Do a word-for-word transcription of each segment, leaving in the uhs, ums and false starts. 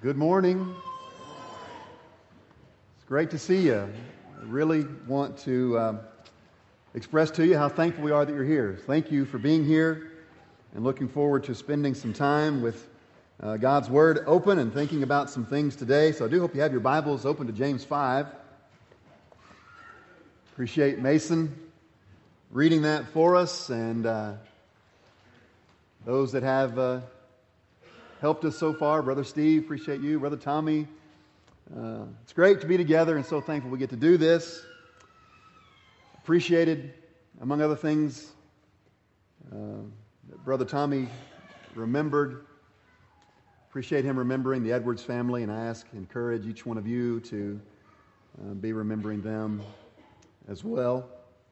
Good morning. It's great to see you. I really want to um, express to you how thankful we are that you're here. Thank you for being here and looking forward to spending some time with uh, God's Word open and thinking about some things today. So I do hope you have your Bibles open to James five. Appreciate Mason reading that for us, and uh, those that have uh, helped us so far. Brother Steve, appreciate you. Brother Tommy, uh, it's great to be together and so thankful we get to do this. Appreciated, among other things, uh, that Brother Tommy remembered. Appreciate him remembering the Edwards family, and I ask, encourage each one of you to uh, be remembering them as well.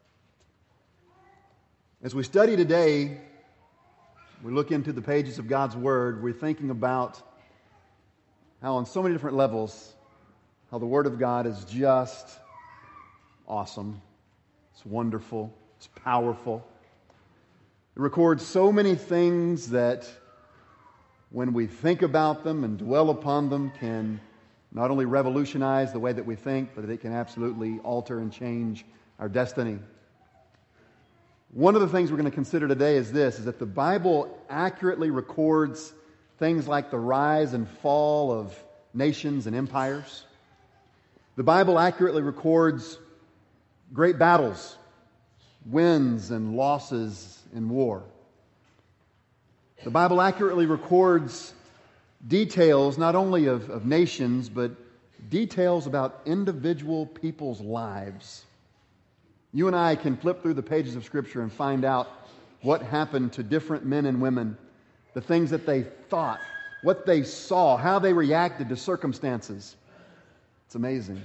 As we study today, we look into the pages of God's Word, we're thinking about how on so many different levels, how the Word of God is just awesome. It's wonderful. It's powerful. It records so many things that when we think about them and dwell upon them can not only revolutionize the way that we think, but it can absolutely alter and change our destiny. One of the things we're going to consider today is this, is that the Bible accurately records things like the rise and fall of nations and empires. The Bible accurately records great battles, wins and losses in war. The Bible accurately records details not only of, of nations, but details about individual people's lives. You and I can flip through the pages of Scripture and find out what happened to different men and women, the things that they thought, what they saw, how they reacted to circumstances. It's amazing.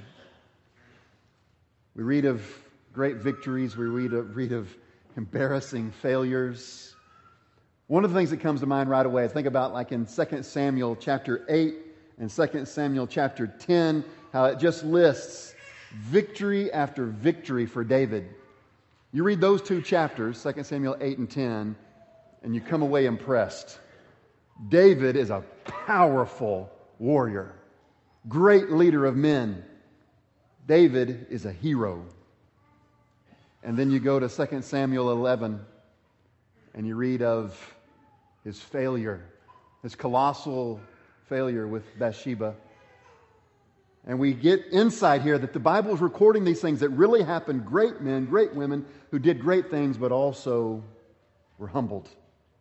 We read of great victories. We read of, read of embarrassing failures. One of the things that comes to mind right away, I think about like in Second Samuel chapter eight and Second Samuel chapter ten, how it just lists victory after victory for David. You read those two chapters, Second Samuel eight and ten, and you come away impressed. David is a powerful warrior, great leader of men. David is a hero. And then you go to Second Samuel eleven, and you read of his failure, his colossal failure with Bathsheba. And we get insight here that the Bible is recording these things that really happened. Great men, great women who did great things, but also were humbled.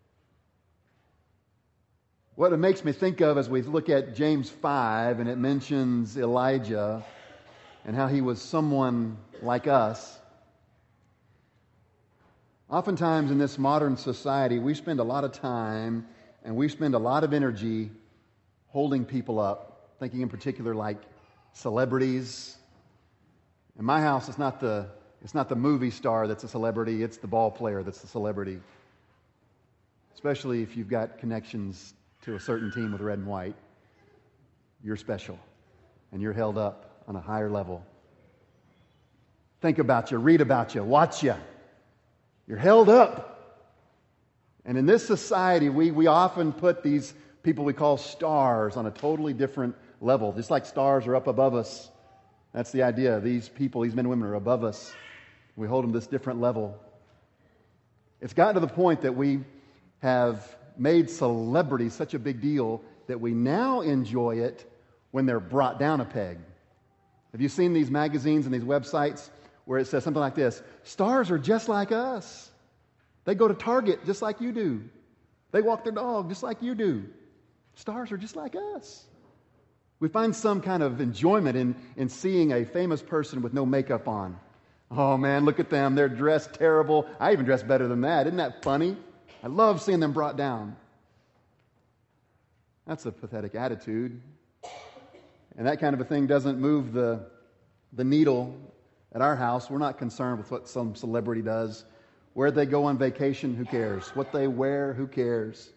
What it makes me think of as we look at James five, and it mentions Elijah and how he was someone like us. Oftentimes in this modern society, we spend a lot of time and we spend a lot of energy holding people up, thinking in particular like celebrities. In my house, it's not the it's not the movie star that's a celebrity, it's the ball player that's the celebrity. Especially if you've got connections to a certain team with red and white. You're special, and you're held up on a higher level. Think about you, read about you, watch you. You're held up. And in this society, we, we often put these people we call stars on a totally different level. Just like stars are up above us. That's the idea. These people, these men and women are above us. We hold them to this different level. It's gotten to the point that we have made celebrity such a big deal that we now enjoy it when they're brought down a peg. Have you seen these magazines and these websites where it says something like this? Stars are just like us. They go to Target just like you do. They walk their dog just like you do. Stars are just like us. We find some kind of enjoyment in, in seeing a famous person with no makeup on. Oh man, look at them. They're dressed terrible. I even dress better than that. Isn't that funny? I love seeing them brought down. That's a pathetic attitude. And that kind of a thing doesn't move the, the needle at our house. We're not concerned with what some celebrity does. Where they go on vacation, who cares? What they wear, who cares?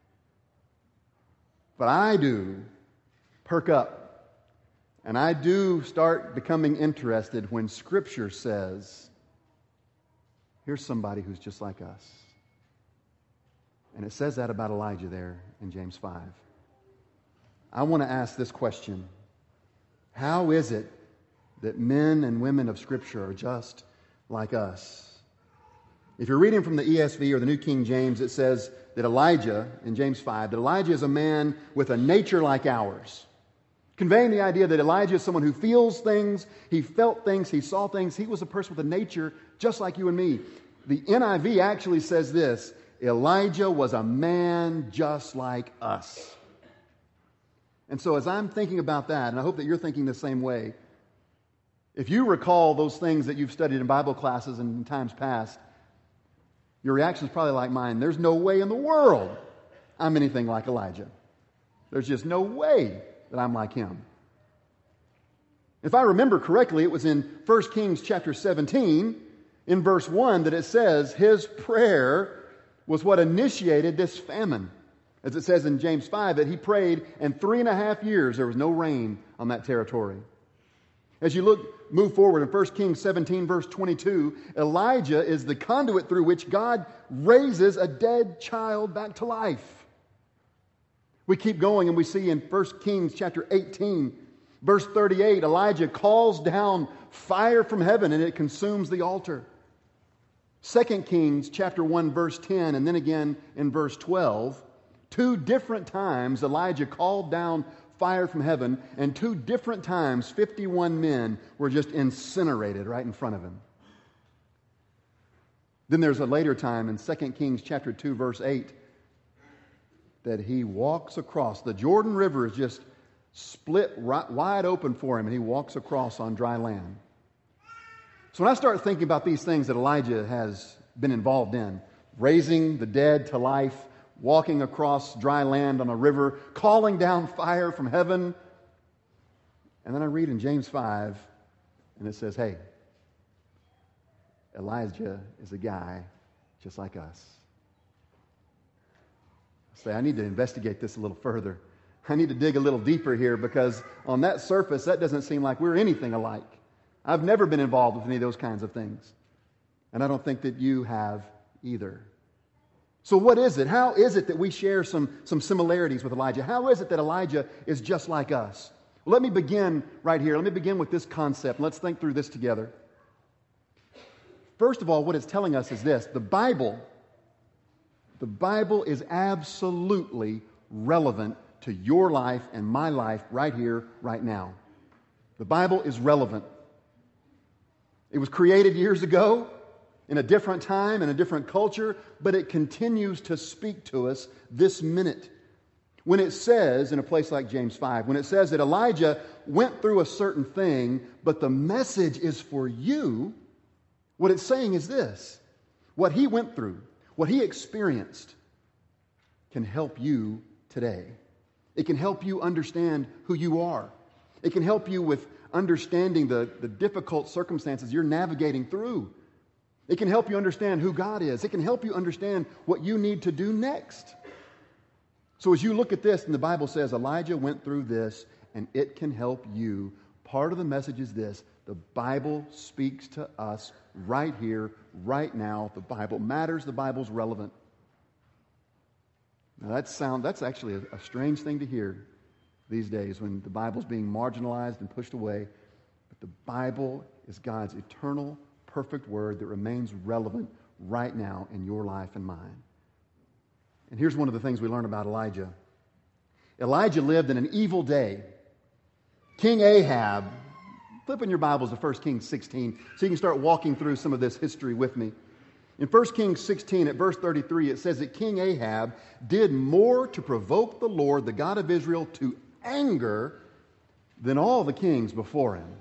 But I do perk up. And I do start becoming interested when Scripture says, here's somebody who's just like us. And it says that about Elijah there in James five. I want to ask this question. How is it that men and women of Scripture are just like us? If you're reading from the E S V or the New King James, it says that Elijah, in James five, that Elijah is a man with a nature like ours. Conveying the idea that Elijah is someone who feels things, he felt things, he saw things. He was a person with a nature just like you and me. The N I V actually says this, Elijah was a man just like us. And so as I'm thinking about that, and I hope that you're thinking the same way, if you recall those things that you've studied in Bible classes in times past, your reaction is probably like mine. There's no way in the world I'm anything like Elijah. There's just no way that I'm like him. If I remember correctly, it was in First Kings chapter seventeen, in verse one, that it says his prayer was what initiated this famine. As it says in James five, that he prayed, and three and a half years there was no rain on that territory. As you look, move forward in First Kings seventeen, verse twenty-two, Elijah is the conduit through which God raises a dead child back to life. We keep going and we see in First Kings chapter eighteen, verse thirty-eight, Elijah calls down fire from heaven and it consumes the altar. Second Kings chapter one, verse ten, and then again in verse twelve, two different times Elijah called down fire from heaven, and two different times fifty-one men were just incinerated right in front of him. Then there's a later time in Second Kings chapter two, verse eight, that he walks across. The Jordan River is just split right, wide open for him, and he walks across on dry land. So when I start thinking about these things that Elijah has been involved in, raising the dead to life, walking across dry land on a river, calling down fire from heaven, and then I read in James five, and it says, hey, Elijah is a guy just like us. I say, I need to investigate this a little further. I need to dig a little deeper here, because on that surface, that doesn't seem like we're anything alike. I've never been involved with any of those kinds of things. And I don't think that you have either. So what is it? How is it that we share some, some similarities with Elijah? How is it that Elijah is just like us? Well, let me begin right here. Let me begin with this concept. Let's think through this together. First of all, what it's telling us is this. The Bible, the Bible is absolutely relevant to your life and my life right here, right now. The Bible is relevant. It was created years ago in a different time, in a different culture, but it continues to speak to us this minute. When it says, in a place like James five, when it says that Elijah went through a certain thing, but the message is for you, what it's saying is this. What he went through, what he experienced, can help you today. It can help you understand who you are. It can help you with understanding the, the difficult circumstances you're navigating through. It can help you understand who God is. It can help you understand what you need to do next. So as you look at this, and the Bible says Elijah went through this, and it can help you. Part of the message is this. The Bible speaks to us right here, right now. The Bible matters. The Bible's relevant. Now that sound, that's actually a, a strange thing to hear these days when the Bible's being marginalized and pushed away. But the Bible is God's eternal, perfect word that remains relevant right now in your life and mine. And here's one of the things we learn about Elijah. Elijah lived in an evil day. King Ahab, flip in your Bibles to First Kings sixteen so you can start walking through some of this history with me. In First Kings sixteen at verse thirty-three, it says that King Ahab did more to provoke the Lord, the God of Israel, to anger than all the kings before him.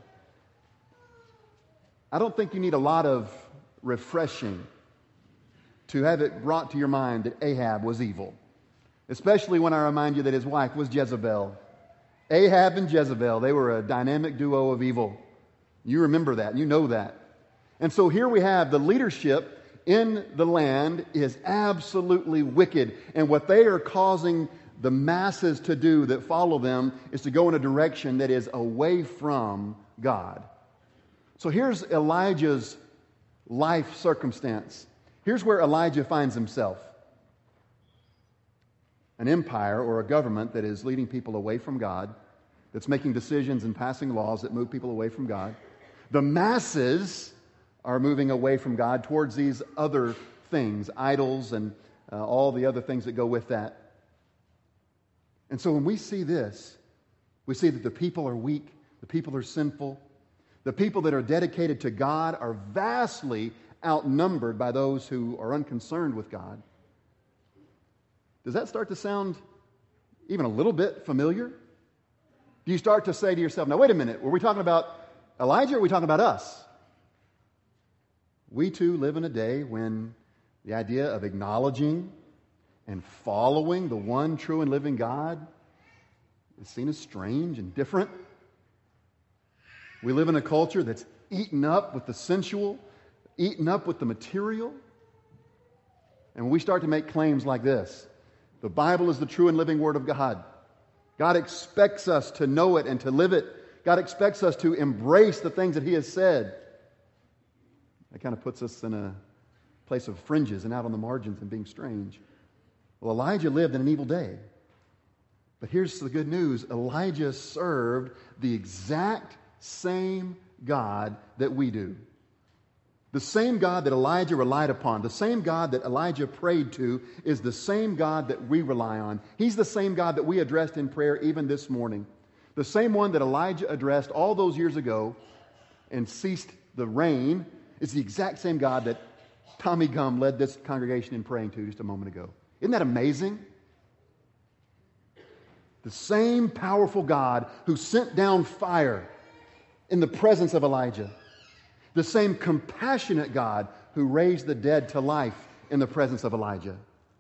I don't think you need a lot of refreshing to have it brought to your mind that Ahab was evil. Especially when I remind you that his wife was Jezebel. Ahab and Jezebel, they were a dynamic duo of evil. You remember that, you know that. And so here we have the leadership in the land is absolutely wicked. And what they are causing the masses to do that follow them is to go in a direction that is away from God. So here's Elijah's life circumstance. Here's where Elijah finds himself. an empire or a government that is leading people away from God, that's making decisions and passing laws that move people away from God. The masses are moving away from God towards these other things, idols and uh, all the other things that go with that. And so when we see this, we see that the people are weak, the people are sinful, the people that are dedicated to God are vastly outnumbered by those who are unconcerned with God. Does that start to sound even a little bit familiar? Do you start to say to yourself, now wait a minute, were we talking about Elijah or are we talking about us? We too live in a day when the idea of acknowledging and following the one true and living God is seen as strange and different. We live in a culture that's eaten up with the sensual, eaten up with the material. And when we start to make claims like this, the Bible is the true and living Word of God. God expects us to know it and to live it. God expects us to embrace the things that He has said. That kind of puts us in a place of fringes and out on the margins and being strange. Well, Elijah lived in an evil day. But here's the good news. Elijah served the exact same God that we do. The same God that Elijah relied upon, the same God that Elijah prayed to, is the same God that we rely on. He's the same God that we addressed in prayer even this morning. The same one that Elijah addressed all those years ago and ceased the rain is the exact same God that Tommy Gum led this congregation in praying to just a moment ago. Isn't that amazing? The same powerful God who sent down fire in the presence of Elijah. The same compassionate God who raised the dead to life in the presence of Elijah.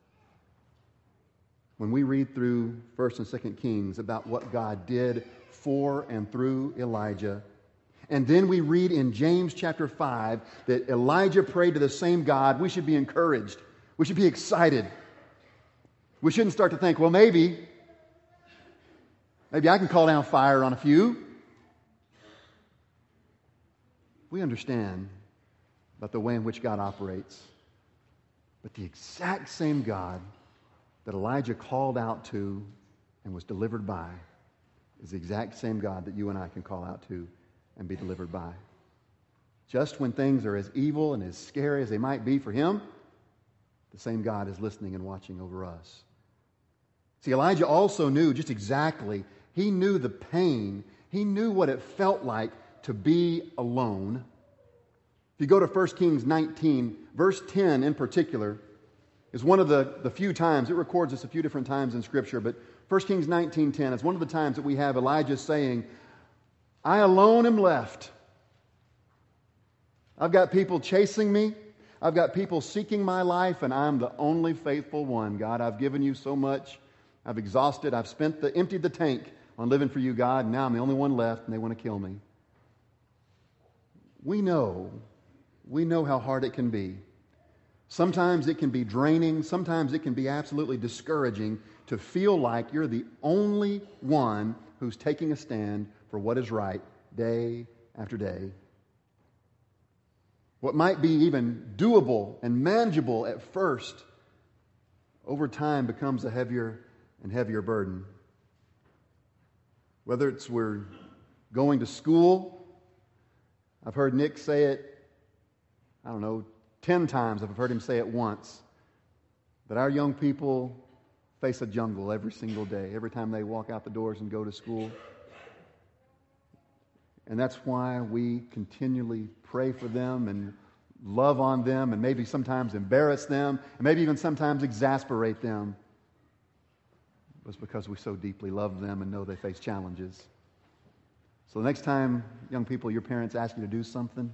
When we read through First and Second Kings about what God did for and through Elijah, and then we read in James chapter five that Elijah prayed to the same God, we should be encouraged. We should be excited. We shouldn't start to think, well, maybe, maybe I can call down fire on a few. We understand about the way in which God operates. But the exact same God that Elijah called out to and was delivered by is the exact same God that you and I can call out to and be delivered by. Just when things are as evil and as scary as they might be for him, the same God is listening and watching over us. See, Elijah also knew just exactly, he knew the pain, he knew what it felt like to be alone. If you go to First Kings nineteen, verse ten in particular, is one of the, the few times, it records this a few different times in Scripture, but First Kings nineteen ten is one of the times that we have Elijah saying, I alone am left. I've got people chasing me. I've got people seeking my life, and I'm the only faithful one. God, I've given you so much. I've exhausted. I've spent the emptied the tank on living for you, God. And now I'm the only one left, and they want to kill me. We know, we know how hard it can be. Sometimes it can be draining. Sometimes it can be absolutely discouraging to feel like you're the only one who's taking a stand for what is right day after day. What might be even doable and manageable at first, over time becomes a heavier and heavier burden. Whether it's we're going to school, I've heard Nick say it, I don't know, ten times I've heard him say it once, that our young people face a jungle every single day, every time they walk out the doors and go to school. And that's why we continually pray for them and love on them and maybe sometimes embarrass them and maybe even sometimes exasperate them. It was because we so deeply love them and know they face challenges. So the next time, young people, your parents ask you to do something,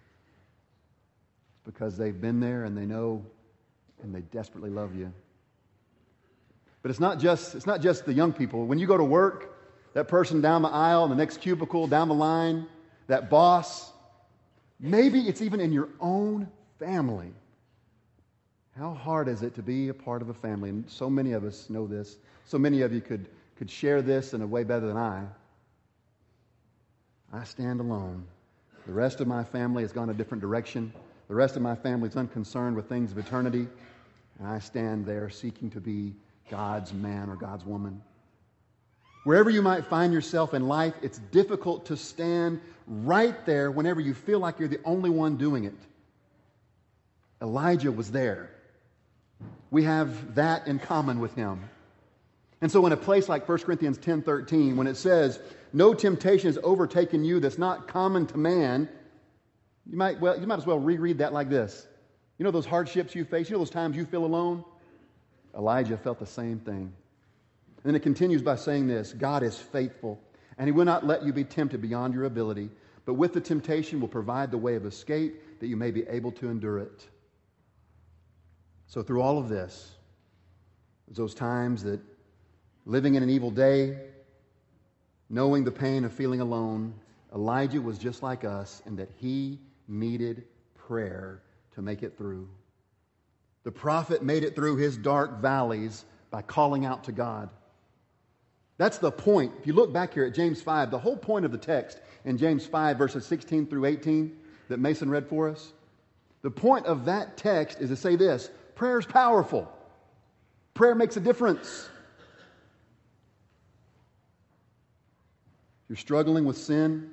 it's because they've been there and they know and they desperately love you. But it's not just, it's not just the young people. When you go to work, that person down the aisle, in the next cubicle, down the line, that boss, maybe it's even in your own family. How hard is it to be a part of a family? And so many of us know this. So many of you could, could share this in a way better than I. I stand alone. The rest of my family has gone a different direction. The rest of my family is unconcerned with things of eternity. And I stand there seeking to be God's man or God's woman. Wherever you might find yourself in life, it's difficult to stand right there whenever you feel like you're the only one doing it. Elijah was there. We have that in common with him. And so in a place like First Corinthians ten thirteen, when it says, no temptation has overtaken you that's not common to man, you might, well, you might as well reread that like this. You know those hardships you face? You know those times you feel alone? Elijah felt the same thing. And then it continues by saying this, God is faithful, and He will not let you be tempted beyond your ability, but with the temptation will provide the way of escape that you may be able to endure it. So through all of this, there's those times that living in an evil day, knowing the pain of feeling alone, Elijah was just like us in that he needed prayer to make it through. The prophet made it through his dark valleys by calling out to God. That's the point. If you look back here at James five, the whole point of the text in James five, verses sixteen through eighteen that Mason read for us, the point of that text is to say this, prayer is powerful. Prayer makes a difference. You're struggling with sin.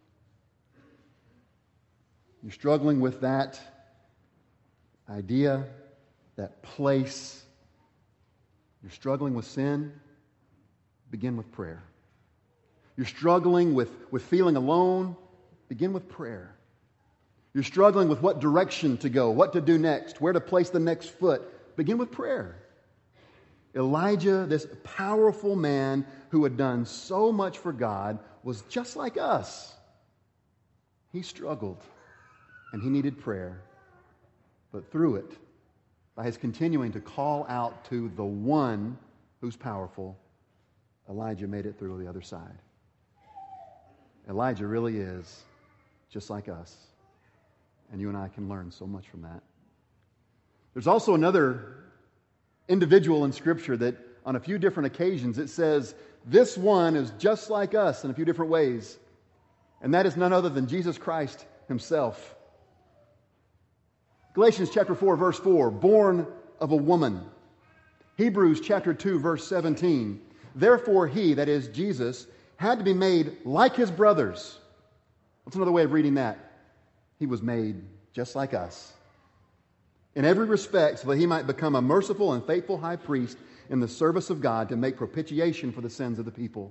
You're struggling with that idea, that place. You're struggling with sin. Begin with prayer. You're struggling with, with feeling alone. Begin with prayer. You're struggling with what direction to go, what to do next, where to place the next foot. Begin with prayer. Elijah, this powerful man who had done so much for God, was just like us. He struggled and he needed prayer. But through it, by his continuing to call out to the one who's powerful, Elijah made it through the other side. Elijah really is just like us. And you and I can learn so much from that. There's also another individual in Scripture that on a few different occasions it says, this one is just like us in a few different ways. And that is none other than Jesus Christ Himself. Galatians chapter four, verse four, born of a woman. Hebrews chapter two, verse seventeen, therefore He, that is Jesus, had to be made like His brothers. What's another way of reading that? He was made just like us, in every respect, so that He might become a merciful and faithful high priest in the service of God to make propitiation for the sins of the people.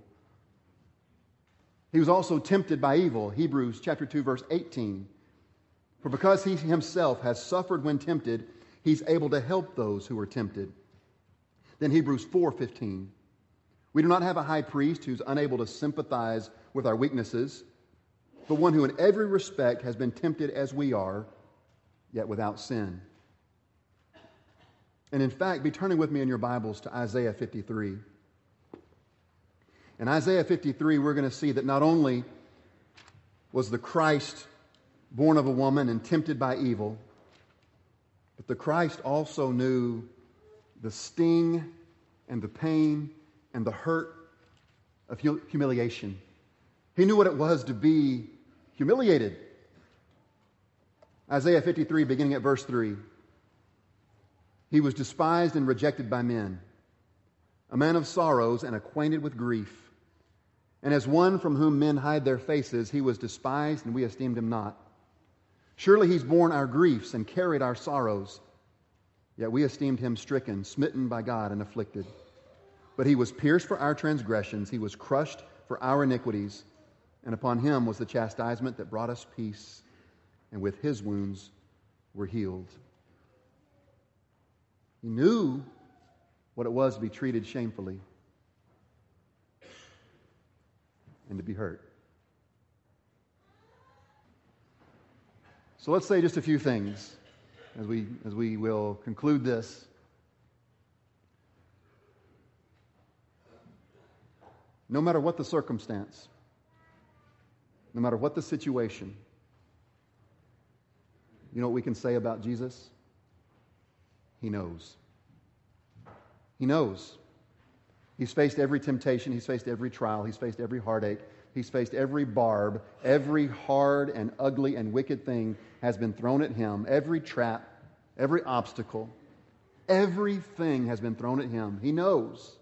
He was also tempted by evil, Hebrews chapter two, verse eighteen. For because He Himself has suffered when tempted, He's able to help those who are tempted. Then Hebrews four fifteen. We do not have a high priest who's unable to sympathize with our weaknesses, but one who in every respect has been tempted as we are, yet without sin. And in fact, be turning with me in your Bibles to Isaiah fifty-three. In Isaiah fifty-three, we're going to see that not only was the Christ born of a woman and tempted by evil, but the Christ also knew the sting and the pain and the hurt of humiliation. He knew what it was to be humiliated. Isaiah fifty-three, beginning at verse three. He was despised and rejected by men, a man of sorrows and acquainted with grief. And as one from whom men hide their faces, He was despised, and we esteemed Him not. Surely He's borne our griefs and carried our sorrows. Yet we esteemed Him stricken, smitten by God, and afflicted. But He was pierced for our transgressions, He was crushed for our iniquities, and upon Him was the chastisement that brought us peace, and with His wounds we're healed. He knew what it was to be treated shamefully and to be hurt. So let's say just a few things as we, as we will conclude this. No matter what the circumstance, no matter what the situation, you know what we can say about Jesus? He knows. He knows. He's faced every temptation. He's faced every trial. He's faced every heartache. He's faced every barb. Every hard and ugly and wicked thing has been thrown at Him. Every trap, every obstacle. Everything has been thrown at him. He knows.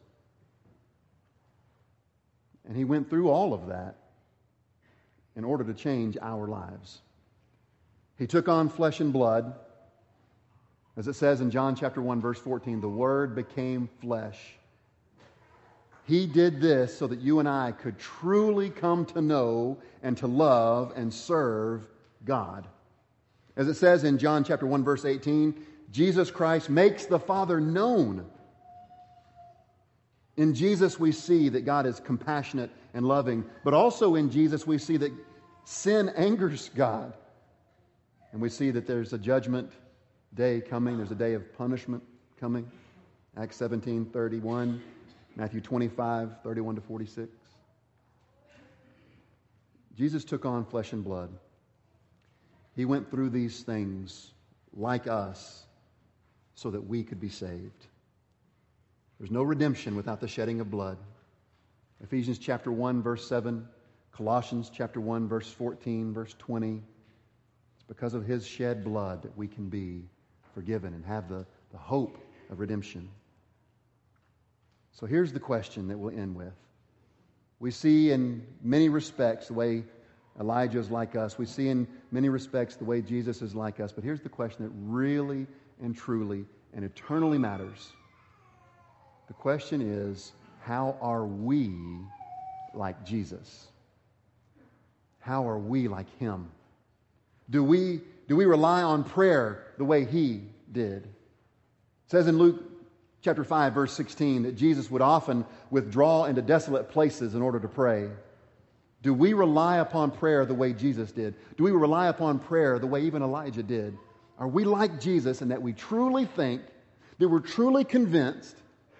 And he went through all of that in order to change our lives. He took on flesh and blood. As it says in John chapter one, verse fourteen, the Word became flesh. He did this so that you and I could truly come to know and to love and serve God. As it says in John chapter one, verse eighteen, Jesus Christ makes the Father known. In Jesus we see that God is compassionate and loving, but also in Jesus we see that sin angers God. And we see that there's a judgment day coming. There's a day of punishment coming. Acts seventeen, thirty-one, Matthew twenty-five, thirty-one to forty-six. Jesus took on flesh and blood. He went through these things like us so that we could be saved. There's no redemption without the shedding of blood. Ephesians chapter one, verse seven, Colossians chapter one, verse fourteen, verse twenty. It's because of His shed blood that we can be forgiven and have the, the hope of redemption. So here's the question that we'll end with. We see in many respects the way Elijah is like us. We see in many respects the way Jesus is like us. But here's the question that really and truly and eternally matters. The question is, how are we like Jesus? How are we like Him? Do we, do we rely on prayer the way He did? It says in Luke chapter five, verse sixteen, that Jesus would often withdraw into desolate places in order to pray. Do we rely upon prayer the way Jesus did? Do we rely upon prayer the way even Elijah did? Are we like Jesus in that we truly think, that we're truly convinced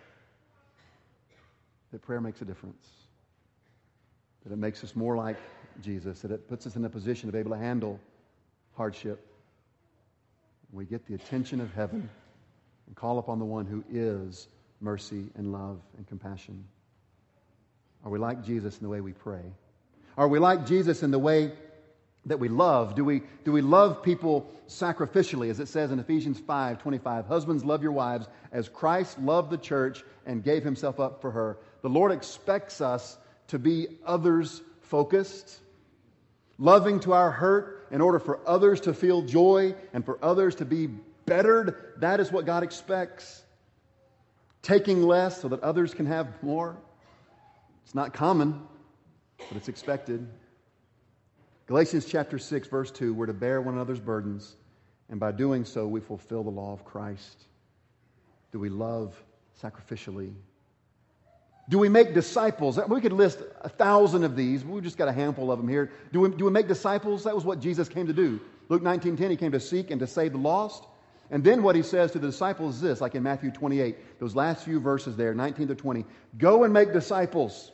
that prayer makes a difference? That it makes us more like Jesus, that it puts us in a position to be able to handle hardship. We get the attention of heaven and call upon the one who is mercy and love and compassion. Are we like Jesus in the way we pray? Are we like Jesus in the way that we love? Do we, do we love people sacrificially, as it says in Ephesians five twenty-five? Husbands, love your wives as Christ loved the church and gave Himself up for her. The Lord expects us to be others-focused, loving to our hurt in order for others to feel joy and for others to be bettered. That is what God expects. Taking less so that others can have more. It's not common, but it's expected. Galatians chapter six, verse two, we're to bear one another's burdens, and by doing so we fulfill the law of Christ. Do we love sacrificially? Do we make disciples? We could list a thousand of these, but we've just got a handful of them here. Do we, do we make disciples? That was what Jesus came to do. Luke nineteen ten, He came to seek and to save the lost. And then what He says to the disciples is this, like in Matthew twenty-eight, those last few verses there, nineteen to twenty. Go and make disciples.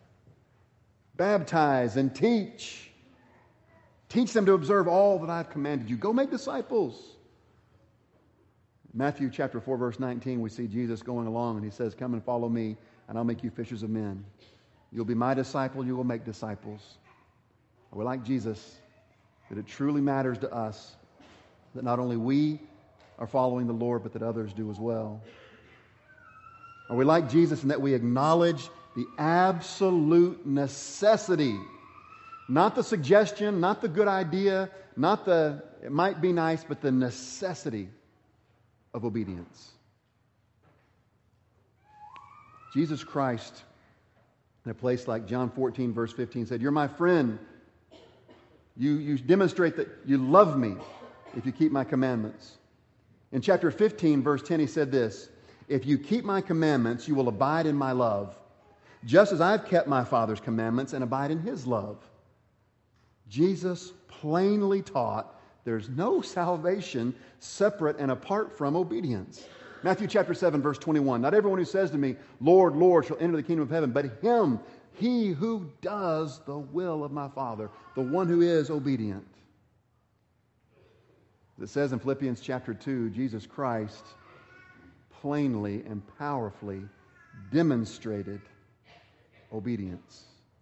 Baptize and teach. Teach them to observe all that I've commanded you. Go make disciples. Matthew chapter four, verse nineteen, we see Jesus going along and He says, come and follow me, and I'll make you fishers of men. You'll be my disciple, you will make disciples. Are we like Jesus? That it truly matters to us that not only we are following the Lord, but that others do as well. Are we like Jesus in that we acknowledge the absolute necessity, not the suggestion, not the good idea, not the, it might be nice, but the necessity of obedience? Jesus Christ, in a place like John fourteen, verse fifteen, said, you're my friend. You, you demonstrate that you love me if you keep my commandments. In chapter fifteen, verse ten, He said this, if you keep my commandments, you will abide in my love, just as I've kept my Father's commandments and abide in His love. Jesus plainly taught there's no salvation separate and apart from obedience. Matthew chapter seven, verse twenty-one, not everyone who says to me, Lord, Lord, shall enter the kingdom of heaven, but him, he who does the will of my Father, the one who is obedient. It says in Philippians chapter two, Jesus Christ plainly and powerfully demonstrated obedience,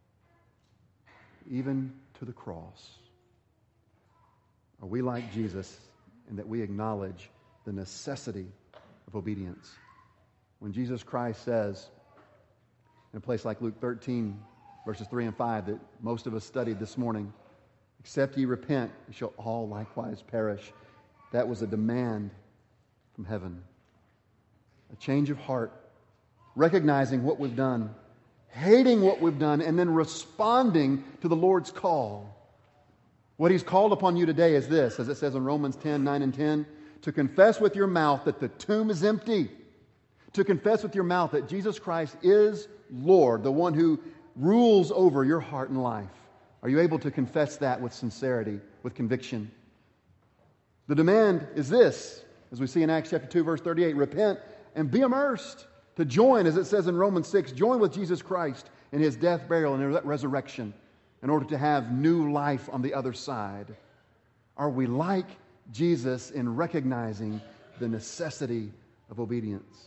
even to the cross. Are we like Jesus in that we acknowledge the necessity of obedience. When Jesus Christ says, in a place like Luke thirteen, verses three and five, that most of us studied this morning, except ye repent, ye shall all likewise perish. That was a demand from heaven. A change of heart, recognizing what we've done, hating what we've done, and then responding to the Lord's call. What He's called upon you today is this, as it says in Romans ten, nine and ten, to confess with your mouth that the tomb is empty, to confess with your mouth that Jesus Christ is Lord, the one who rules over your heart and life. Are you able to confess that with sincerity, with conviction? The demand is this, as we see in Acts chapter two, verse thirty-eight, repent and be immersed, to join, as it says in Romans six, join with Jesus Christ in His death, burial, and resurrection in order to have new life on the other side. Are we like Jesus in recognizing the necessity of obedience?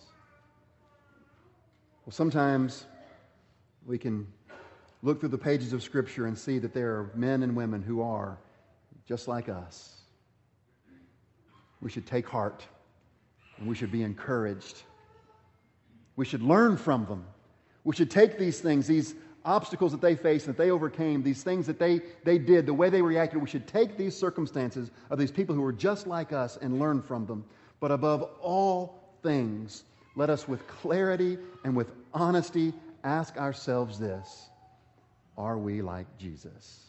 Well, sometimes we can look through the pages of Scripture and see that there are men and women who are just like us. We should take heart and we should be encouraged. We should learn from them. We should take these things, these obstacles that they faced, that they overcame, these things that they, they did, the way they reacted. We should take these circumstances of these people who were just like us and learn from them. But above all things, let us with clarity and with honesty ask ourselves this: are we like Jesus?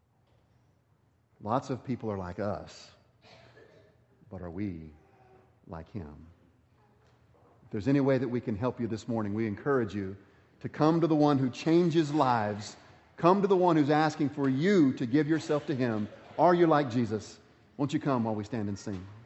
Lots of people are like us, but are we like Him? If there's any way that we can help you this morning, we encourage you to come to the one who changes lives. Come to the one who's asking for you to give yourself to Him. Are you like Jesus? Won't you come while we stand and sing?